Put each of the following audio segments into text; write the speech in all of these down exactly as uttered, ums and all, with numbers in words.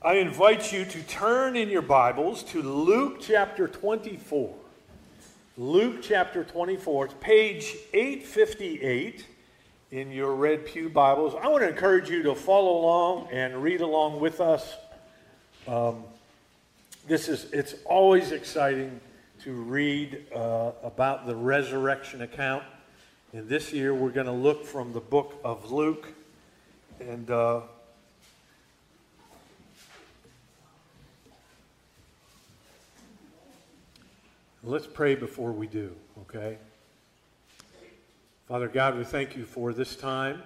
I invite you to turn in your Bibles to Luke chapter twenty-four. Luke chapter twenty-four. It's page eight fifty-eight in your Red Pew Bibles. I want to encourage you to follow along and read along with us. Um, this is, it's always exciting to read uh, about the resurrection account. And this year we're going to look from the book of Luke. And uh, let's pray before we do, okay? Father God, we thank you for this time.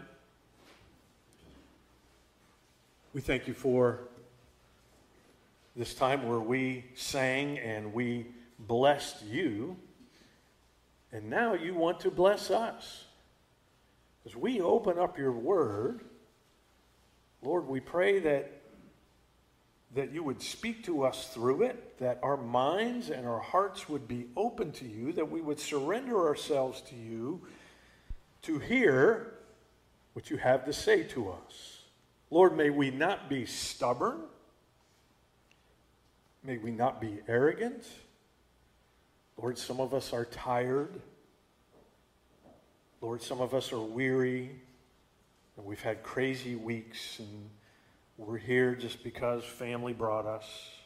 We thank you for this time where we sang and we blessed you. And now you want to bless us. As we open up your word, Lord, we pray that that you would speak to us through it, that our minds and our hearts would be open to you, that we would surrender ourselves to you to hear what you have to say to us. Lord, may we not be stubborn. May we not be arrogant. Lord, some of us are tired. Lord, some of us are weary, and we've had crazy weeks, and we're here just because family brought us.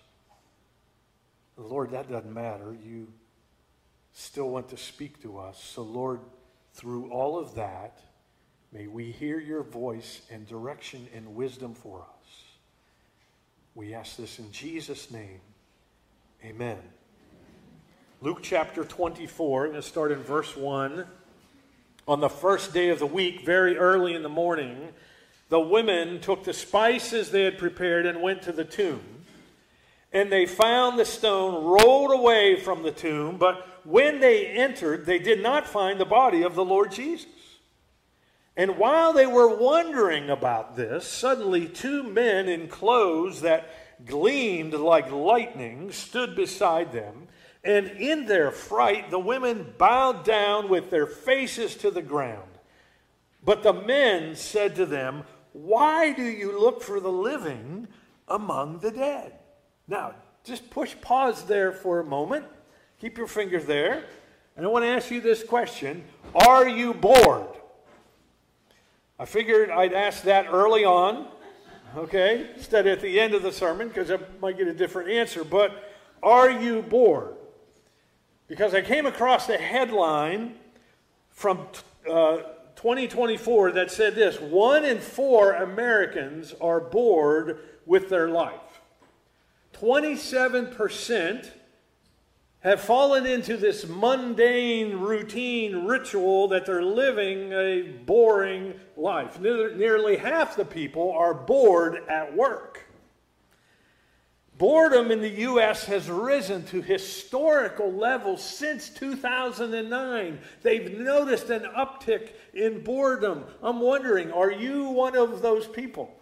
Lord, that doesn't matter. You still want to speak to us. So, Lord, through all of that, may we hear your voice and direction and wisdom for us. We ask this in Jesus' name. Amen. Luke chapter twenty-four, I'm going to start in verse one. On the first day of the week, very early in the morning, the women took the spices they had prepared and went to the tomb. And they found the stone rolled away from the tomb, but when they entered, they did not find the body of the Lord Jesus. And while they were wondering about this, suddenly two men in clothes that gleamed like lightning stood beside them. And in their fright, the women bowed down with their faces to the ground. But the men said to them, "Why do you look for the living among the dead?" Now, just push pause there for a moment. Keep your finger there. And I want to ask you this question. Are you bored? I figured I'd ask that early on, okay, instead at the end of the sermon, because I might get a different answer. But are you bored? Because I came across a headline from uh, twenty twenty-four that said this: one in four Americans are bored with their life. twenty-seven percent have fallen into this mundane, routine ritual that they're living a boring life. Nearly half the people are bored at work. Boredom in the U S has risen to historical levels since two thousand nine. They've noticed an uptick in boredom. I'm wondering, are you one of those people?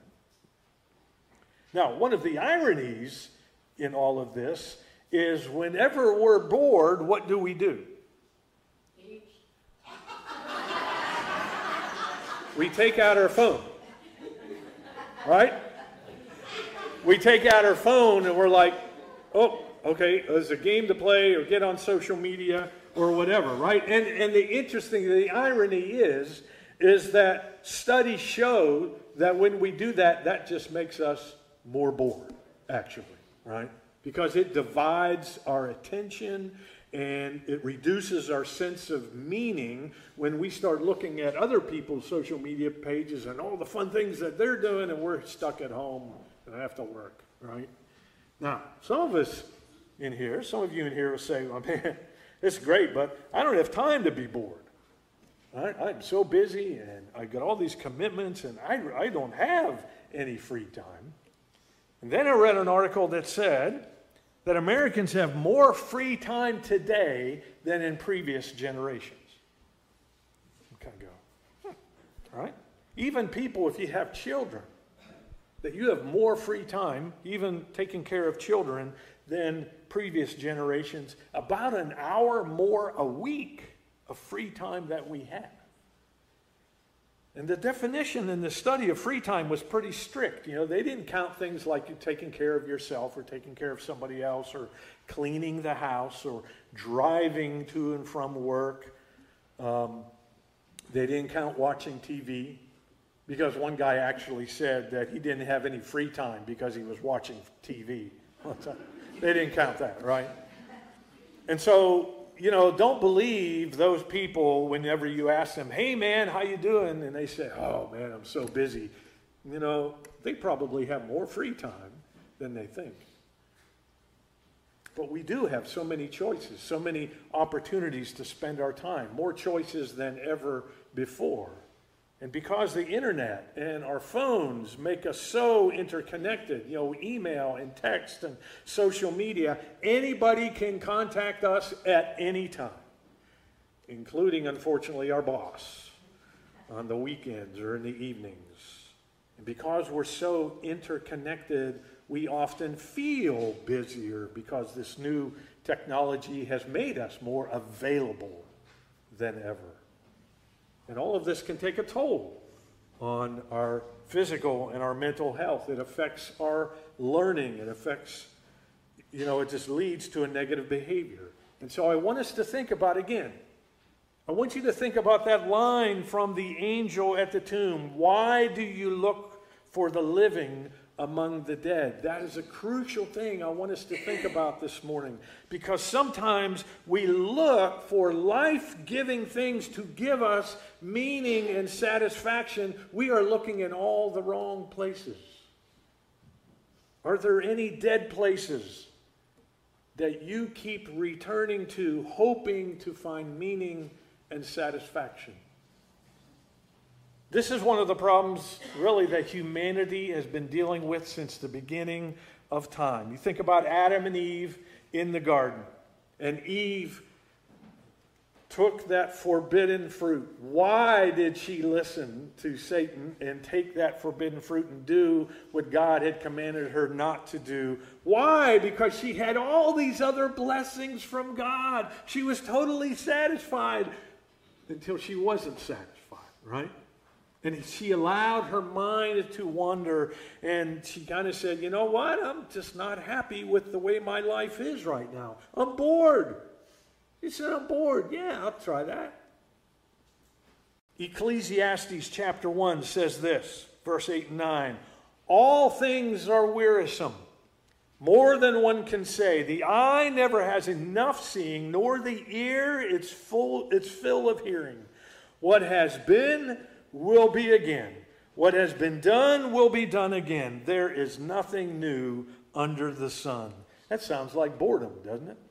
Now, one of the ironies in all of this is whenever we're bored, what do we do? We take out our phone, right? We take out our phone and we're like, oh, okay, there's a game to play or get on social media or whatever, right? And and the interesting, the irony is, is that studies show that when we do that, that just makes us more bored, actually, right? Because it divides our attention and it reduces our sense of meaning when we start looking at other people's social media pages and all the fun things that they're doing, and we're stuck at home and have to work, right? Now, some of us in here, some of you in here will say, well, man, it's great, but I don't have time to be bored. I, I'm so busy, and I got all these commitments, and I, I don't have any free time. And then I read an article that said that Americans have more free time today than in previous generations. You kind of go, hmm, all right? Even people, if you have children, that you have more free time, even taking care of children, than previous generations. About an hour more a week of free time that we have. And the definition in the study of free time was pretty strict. You know, they didn't count things like you taking care of yourself or taking care of somebody else or cleaning the house or driving to and from work. Um, they didn't count watching T V, because one guy actually said that he didn't have any free time because he was watching T V. They didn't count that, right? And so, you know, don't believe those people whenever you ask them, hey, man, how you doing? And they say, oh, man, I'm so busy. You know, they probably have more free time than they think. But we do have so many choices, so many opportunities to spend our time, more choices than ever before. And because the internet and our phones make us so interconnected, you know, email and text and social media, anybody can contact us at any time, including, unfortunately, our boss on the weekends or in the evenings. And because we're so interconnected, we often feel busier because this new technology has made us more available than ever. And all of this can take a toll on our physical and our mental health. It affects our learning. It affects, you know, it just leads to a negative behavior. And so I want us to think about, again, I want you to think about that line from the angel at the tomb. Why do you look for the living among the dead? That is a crucial thing I want us to think about this morning, because sometimes we look for life-giving things to give us meaning and satisfaction. We are looking in all the wrong places. Are there any dead places that you keep returning to, hoping to find meaning and satisfaction? This is one of the problems, really, that humanity has been dealing with since the beginning of time. You think about Adam and Eve in the garden, and Eve took that forbidden fruit. Why did she listen to Satan and take that forbidden fruit and do what God had commanded her not to do? Why? Because she had all these other blessings from God. She was totally satisfied until she wasn't satisfied, right? And she allowed her mind to wander, and she kind of said, you know what? I'm just not happy with the way my life is right now. I'm bored. She said, I'm bored. Yeah, I'll try that. Ecclesiastes chapter one says this, verse eight and nine. All things are wearisome, more than one can say. The eye never has enough seeing, nor the ear its full its fill of hearing. What has been will be again. What has been done will be done again. There is nothing new under the sun. That sounds like boredom, doesn't it?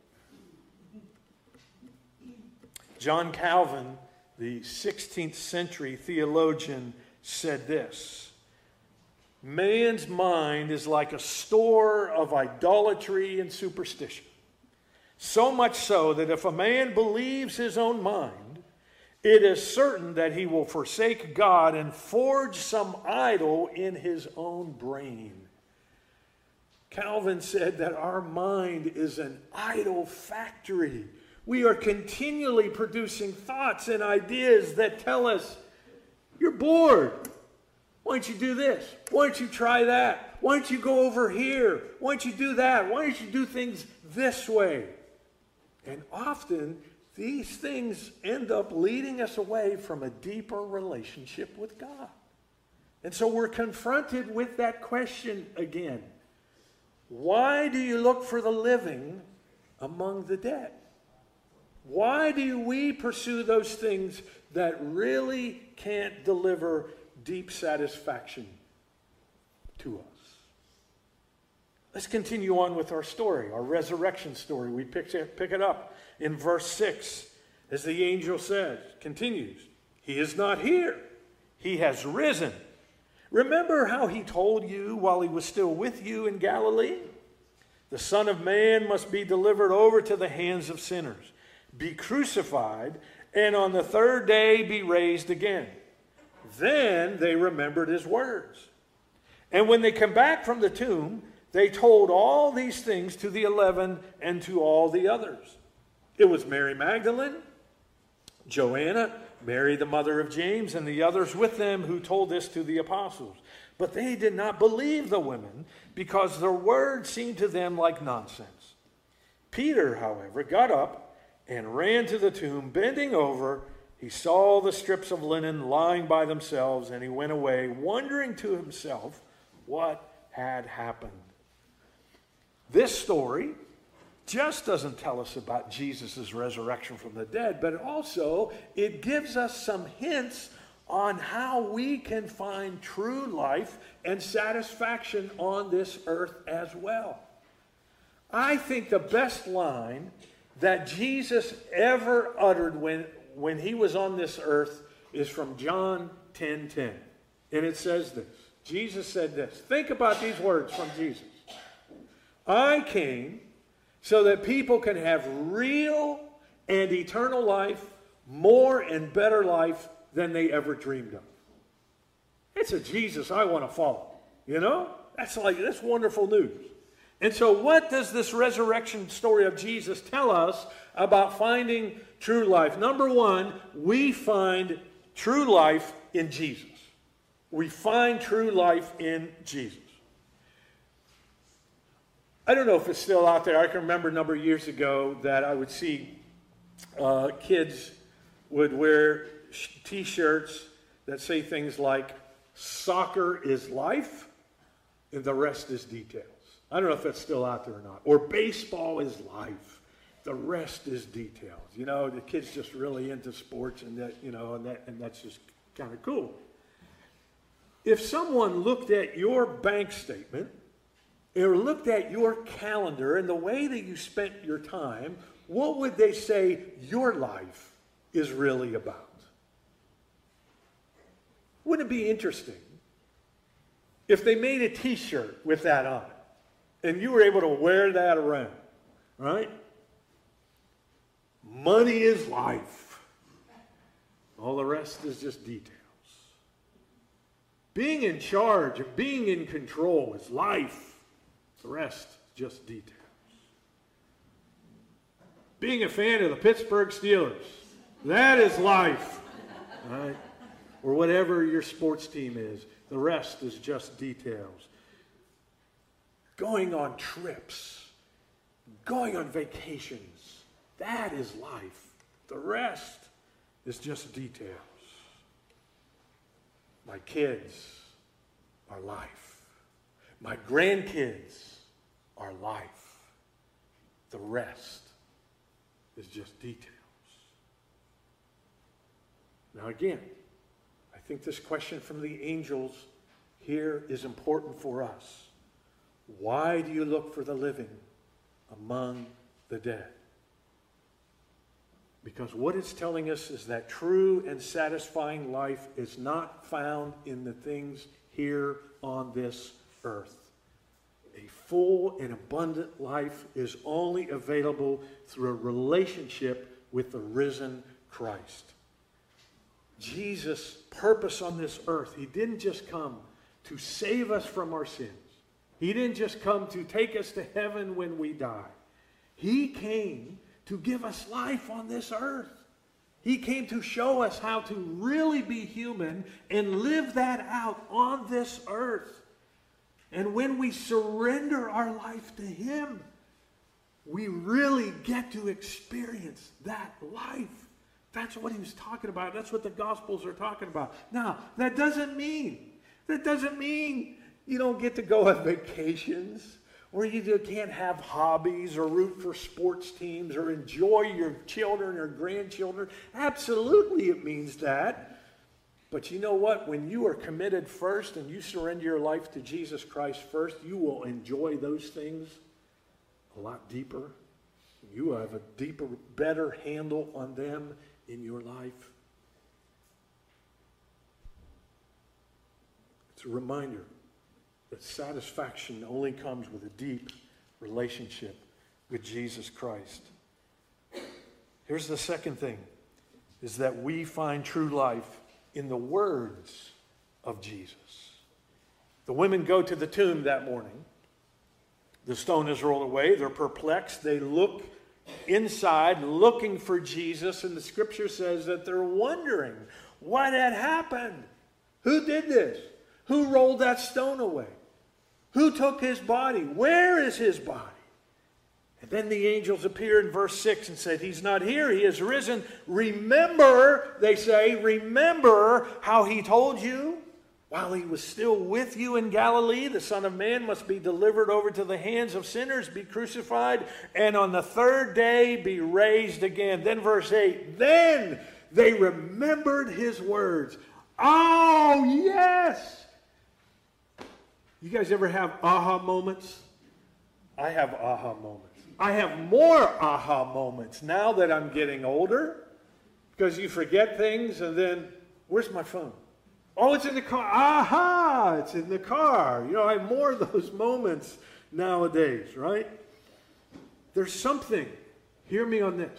John Calvin, the sixteenth century theologian, said this: man's mind is like a store of idolatry and superstition. So much so that if a man believes his own mind, it is certain that he will forsake God and forge some idol in his own brain. Calvin said that our mind is an idol factory. We are continually producing thoughts and ideas that tell us, you're bored. Why don't you do this? Why don't you try that? Why don't you go over here? Why don't you do that? Why don't you do things this way? And often, these things end up leading us away from a deeper relationship with God. And so we're confronted with that question again. Why do you look for the living among the dead? Why do we pursue those things that really can't deliver deep satisfaction to us? Let's continue on with our story, our resurrection story. We pick it, pick it up in verse six, as the angel says, continues, he is not here. He has risen. Remember how he told you while he was still with you in Galilee? The Son of Man must be delivered over to the hands of sinners, be crucified, and on the third day be raised again. Then they remembered his words. And when they came back from the tomb, they told all these things to the eleven and to all the others. It was Mary Magdalene, Joanna, Mary, the mother of James, and the others with them who told this to the apostles. But they did not believe the women because their word seemed to them like nonsense. Peter, however, got up and ran to the tomb. Bending over, he saw the strips of linen lying by themselves, and he went away, wondering to himself what had happened. This story just doesn't tell us about Jesus' resurrection from the dead, but also it gives us some hints on how we can find true life and satisfaction on this earth as well. I think the best line that Jesus ever uttered when, when he was on this earth is from John ten ten. And it says this. Jesus said this. Think about these words from Jesus. I came so that people can have real and eternal life, more and better life than they ever dreamed of. It's a Jesus I want to follow. You know? That's like, that's wonderful news. And so what does this resurrection story of Jesus tell us about finding true life? Number one, we find true life in Jesus. We find true life in Jesus. I don't know if it's still out there. I can remember a number of years ago that I would see uh, kids would wear t-shirts that say things like, soccer is life and the rest is details. I don't know if that's still out there or not. Or baseball is life. The rest is details. You know, the kid's just really into sports, and that, you know, and that, and that's just kind of cool. If someone looked at your bank statement or looked at your calendar and the way that you spent your time, what would they say your life is really about? Wouldn't it be interesting if they made a t-shirt with that on it and you were able to wear that around, right? Money is life. All the rest is just details. Being in charge and being in control is life. The rest, just details. Being a fan of the Pittsburgh Steelers, that is life. Right? Or whatever your sports team is. The rest is just details. Going on trips, going on vacations, that is life. The rest is just details. My kids are life. My grandkids are life. The rest is just details. Now again, I think this question from the angels here is important for us. Why do you look for the living among the dead? Because what it's telling us is that true and satisfying life is not found in the things here on this earth. A full and abundant life is only available through a relationship with the risen Christ. Jesus' purpose on this earth, he didn't just come to save us from our sins. He didn't just come to take us to heaven when we die. He came to give us life on this earth. He came to show us how to really be human and live that out on this earth. And when we surrender our life to him, we really get to experience that life. That's what he was talking about. That's what the Gospels are talking about. Now, that doesn't mean, that doesn't mean you don't get to go on vacations, or you can't have hobbies or root for sports teams or enjoy your children or grandchildren. Absolutely it means that. But you know what? When you are committed first and you surrender your life to Jesus Christ first, you will enjoy those things a lot deeper. You will have a deeper, better handle on them in your life. It's a reminder that satisfaction only comes with a deep relationship with Jesus Christ. Here's the second thing, is that we find true life in the words of Jesus. The women go to the tomb that morning. The stone is rolled away. They're perplexed. They look inside looking for Jesus, and the scripture says that they're wondering what had happened. Who did this? Who rolled that stone away? Who took his body? Where is his body? And then the angels appear in verse six and said, he's not here, he has risen. Remember, they say, remember how he told you while he was still with you in Galilee, the Son of Man must be delivered over to the hands of sinners, be crucified, and on the third day be raised again. Then verse eight, then they remembered his words. Oh, yes! You guys ever have aha moments? I have aha moments. I have more aha moments now that I'm getting older, because you forget things and then, where's my phone? Oh, it's in the car. Aha, it's in the car. You know, I have more of those moments nowadays, right? There's something, hear me on this.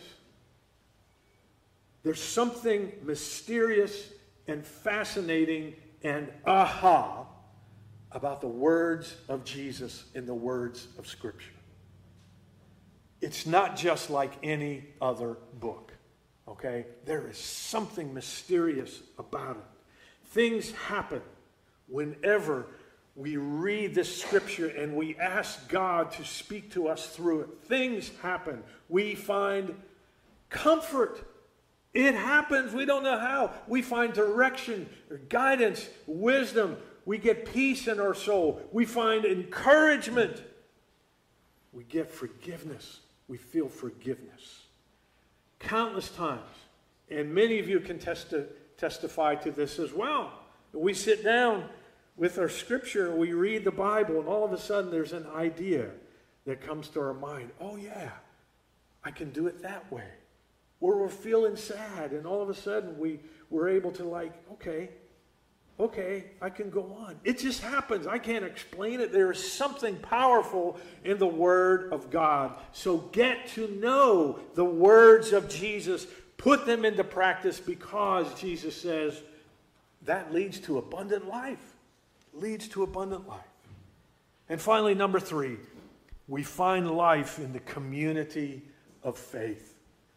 There's something mysterious and fascinating and aha about the words of Jesus in the words of Scripture. It's not just like any other book, okay? There is something mysterious about it. Things happen whenever we read this Scripture and we ask God to speak to us through it. Things happen. We find comfort. It happens. We don't know how. We find direction, guidance, wisdom. We get peace in our soul. We find encouragement. We get forgiveness. We feel forgiveness. Countless times. And many of you can testi- testify to this as well. We sit down with our scripture and we read the Bible, and all of a sudden there's an idea that comes to our mind. Oh yeah, I can do it that way. Or we're feeling sad, and all of a sudden we, we're able to like, okay, okay, I can go on. It just happens. I can't explain it. There is something powerful in the Word of God. So get to know the words of Jesus. Put them into practice, because Jesus says that leads to abundant life. Leads to abundant life. And finally, number three, we find life in the community of faith.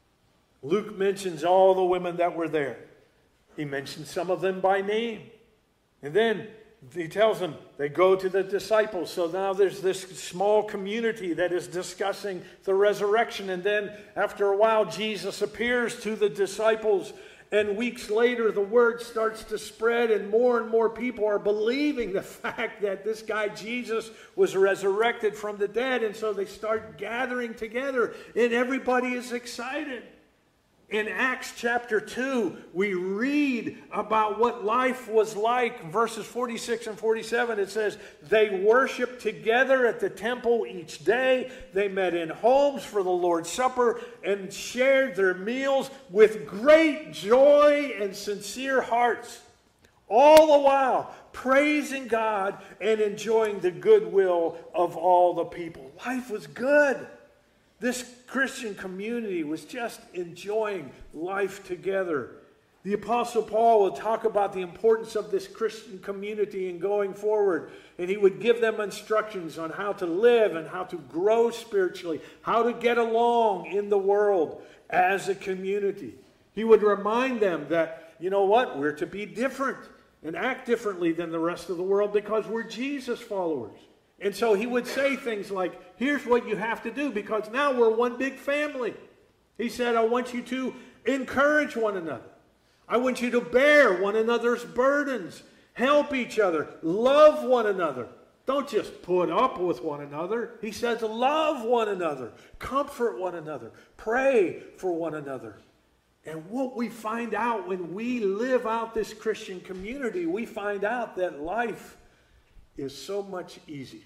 Luke mentions all the women that were there. He mentions some of them by name. And then he tells them they go to the disciples. So now there's this small community that is discussing the resurrection. And then after a while, Jesus appears to the disciples. And weeks later, the word starts to spread, and more and more people are believing the fact that this guy Jesus was resurrected from the dead. And so they start gathering together, and everybody is excited. In Acts chapter two, we read about what life was like. Verses forty-six and forty-seven, it says, they worshiped together at the temple each day. They met in homes for the Lord's Supper and shared their meals with great joy and sincere hearts, all the while praising God and enjoying the goodwill of all the people. Life was good. This Christian community was just enjoying life together. The Apostle Paul will talk about the importance of this Christian community in going forward. And he would give them instructions on how to live and how to grow spiritually, how to get along in the world as a community. He would remind them that, you know what, we're to be different and act differently than the rest of the world because we're Jesus followers. And so he would say things like, here's what you have to do, because now we're one big family. He said, I want you to encourage one another. I want you to bear one another's burdens. Help each other. Love one another. Don't just put up with one another. He says, love one another. Comfort one another. Pray for one another. And what we find out when we live out this Christian community, we find out that life is so much easier.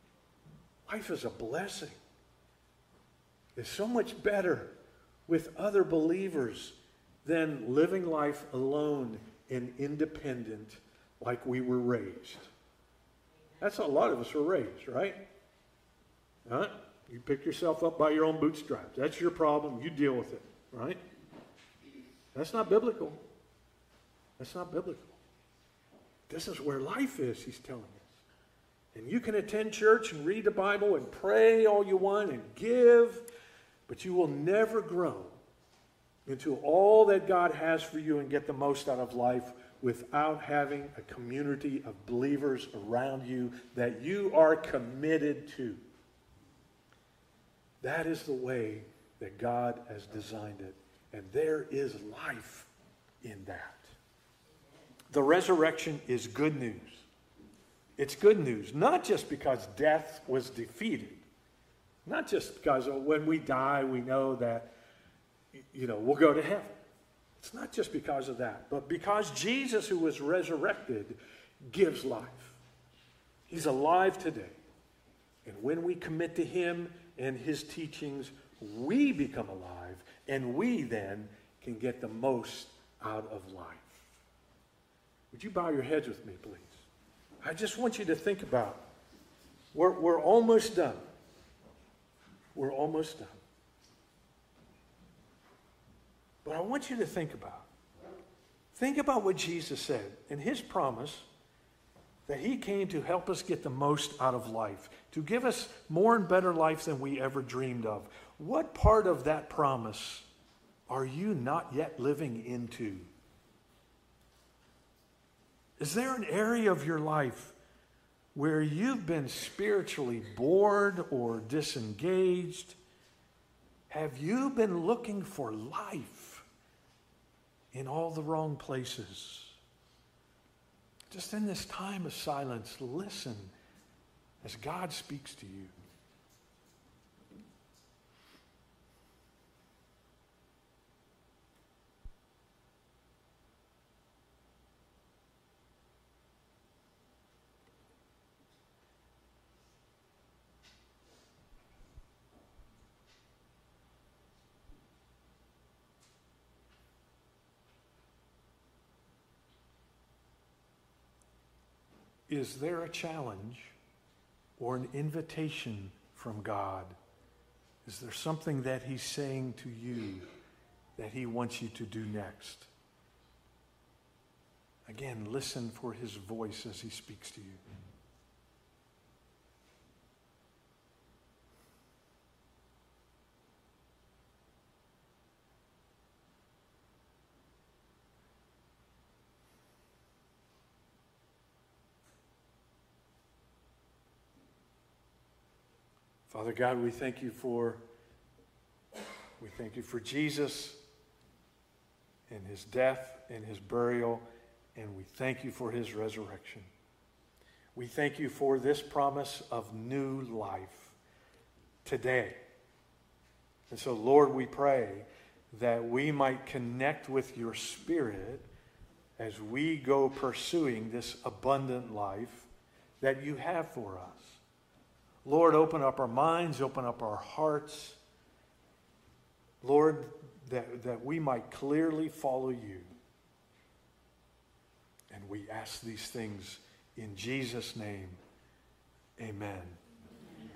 Life is a blessing. It's so much better with other believers than living life alone and independent like we were raised. That's how a lot of us were raised, right? Huh? You pick yourself up by your own bootstraps. That's your problem. You deal with it, right? That's not biblical. That's not biblical. This is where life is, he's telling us. And you can attend church and read the Bible and pray all you want and give, But you will never grow into all that God has for you and get the most out of life without having a community of believers around you that you are committed to. That is the way that God has designed it. And there is life in that. The resurrection is good news. It's good news, not just because death was defeated. Not just because when we die, we know that, you know, we'll go to heaven. It's not just because of that, but because Jesus, who was resurrected, gives life. He's alive today. And when we commit to him and his teachings, we become alive, and we then can get the most out of life. Would you bow your heads with me, please? I just want you to think about, we're, we're almost done. We're almost done. But I want you to think about, think about what Jesus said and his promise that he came to help us get the most out of life, to give us more and better life than we ever dreamed of. What part of that promise are you not yet living into? Is there an area of your life where you've been spiritually bored or disengaged? Have you been looking for life in all the wrong places? Just in this time of silence, listen as God speaks to you. Is there a challenge or an invitation from God? Is there something that he's saying to you that he wants you to do next? Again, listen for his voice as he speaks to you. Father God, we thank you for, we thank you for Jesus and his death and his burial, and we thank you for his resurrection. We thank you for this promise of new life today. And so, Lord, we pray that we might connect with your Spirit as we go pursuing this abundant life that you have for us. Lord, open up our minds, open up our hearts. Lord, that, that we might clearly follow you. And we ask these things in Jesus' name. Amen.